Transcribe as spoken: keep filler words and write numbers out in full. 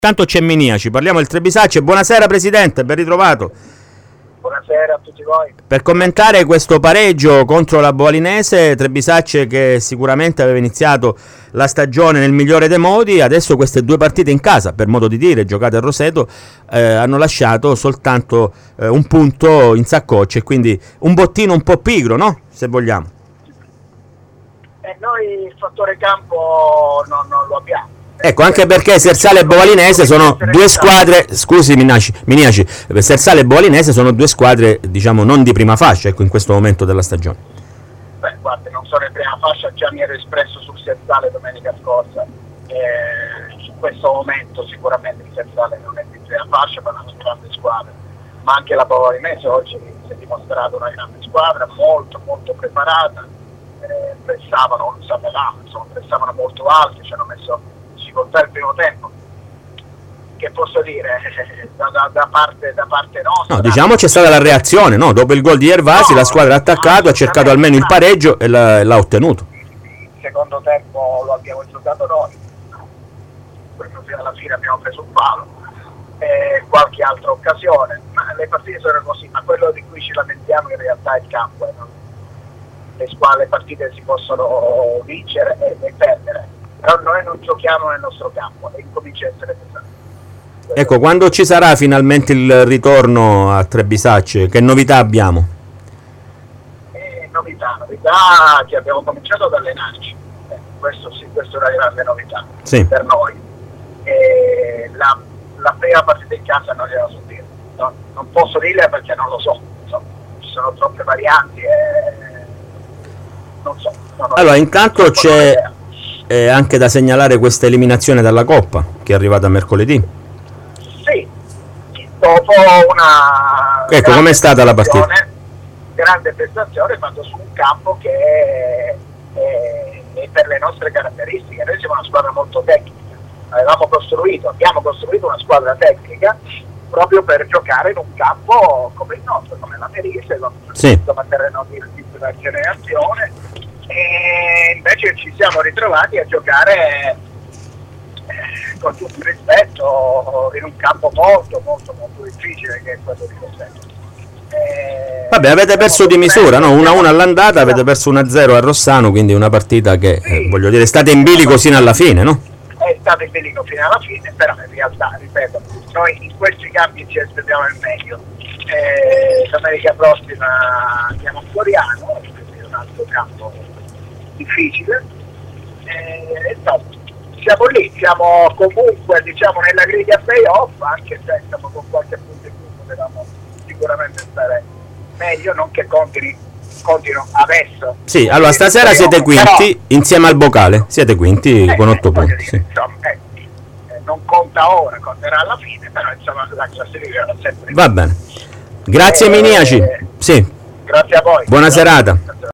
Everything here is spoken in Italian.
Tanto c'è Miniaci, parliamo del Trebisacce. Buonasera Presidente, ben ritrovato. Buonasera a tutti voi. Per commentare questo pareggio contro la Bovalinese, Trebisacce che sicuramente aveva iniziato la stagione nel migliore dei modi, adesso queste due partite in casa, per modo di dire, giocate a Roseto, eh, hanno lasciato soltanto eh, un punto in saccoccia e quindi un bottino un po' pigro, no? Se vogliamo. Eh, noi il fattore campo non, non lo abbiamo. Ecco, anche perché Sersale e Bovalinese sono due squadre, scusi Miniaci, Miniaci, Sersale e Bovalinese sono due squadre, diciamo, non di prima fascia, ecco, in questo momento della stagione. Beh, guarda, non sono in prima fascia, già mi ero espresso sul Sersale domenica scorsa. Eh, in questo momento sicuramente il Sersale non è di prima fascia, ma è una grande squadra. Ma anche la Bovalinese oggi si è dimostrata una grande squadra, molto molto preparata, eh, pressavano, sapevamo, insomma, pressavano molto alti, ci hanno messo difficoltà il primo tempo, che posso dire da, da, da, parte, da parte nostra. No, diciamo c'è stata la reazione, no? Dopo il gol di Ervasi, no, la squadra ha attaccato, ha cercato almeno il pareggio e l'ha, l'ha ottenuto. Il secondo tempo lo abbiamo giocato noi, quello fino alla fine abbiamo preso un palo e qualche altra occasione, ma le partite sono così, ma quello di cui ci lamentiamo in realtà è il campo, eh, no? Le squadre, le partite si possono vincere e, e perdere, però noi non giochiamo nel nostro campo e incomincia a essere pesante. Ecco, quando ci sarà finalmente il ritorno a Trebisacce, che novità abbiamo? Eh, novità, novità che abbiamo cominciato ad allenarci, eh, questo sì, questa è una grande novità, sì, per noi. Eh, la, la prima partita in casa non gliela so dire, no, non posso dirla perché non lo so, insomma, ci sono troppe varianti e non so. Non allora, intanto c'è eh, anche da segnalare questa eliminazione dalla Coppa, che è arrivata mercoledì. Sì, dopo una... Ecco, com'è stata la partita? Grande prestazione fatta su un campo che è, è, è per le nostre caratteristiche. Noi siamo una squadra molto tecnica, avevamo costruito, abbiamo costruito una squadra tecnica proprio per giocare in un campo come il nostro, come la Merise, sì, come terreno di titolare generazione, e invece ci siamo ritrovati a giocare eh, con tutto il rispetto in un campo molto molto molto difficile che è quello di Roseto. Eh, Vabbè, avete perso di misura, no? uno a uno all'andata, avete perso uno a zero a Rossano, quindi una partita che, sì, eh, voglio dire, state in bilico sino alla fine, no? È stato in bilico fino alla fine, però in realtà, ripeto, noi in questi campi ci aspettiamo il meglio. Eh, domenica prossima andiamo a Floriano, quindi è un altro campo difficile. Eh, no, siamo lì, siamo comunque, diciamo, nella griglia playoff, anche se siamo con qualche punto in più, potevamo sicuramente stare meglio, non che continui, continuino adesso. Sì, allora stasera siete quinti, però, insieme al Bocale, siete quinti eh, con otto eh, punti. Dire, sì. Insomma, eh, eh, non conta ora, conterà alla fine, però insomma la classifica è sempre. Va bene. Grazie eh, Miniaci. Sì. Grazie a voi. Buona serata.